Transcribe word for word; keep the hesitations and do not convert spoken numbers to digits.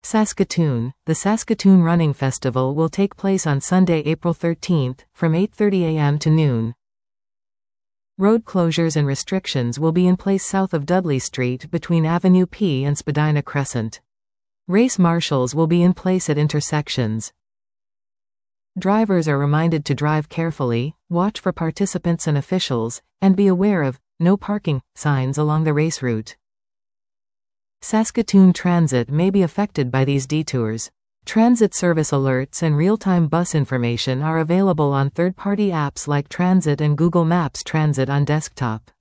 Saskatoon. The Saskatoon Running Festival will take place on Sunday, April thirteenth, from eight thirty a m to noon. Road closures and restrictions will be in place south of Dudley Street between Avenue P and Spadina Crescent. Race marshals will be in place at intersections. Drivers are reminded to drive carefully, watch for participants and officials, and be aware of "no parking" signs along the race route. Saskatoon Transit may be affected by these detours. Transit service alerts and real-time bus information are available on third-party apps like Transit and Google Maps Transit on desktop.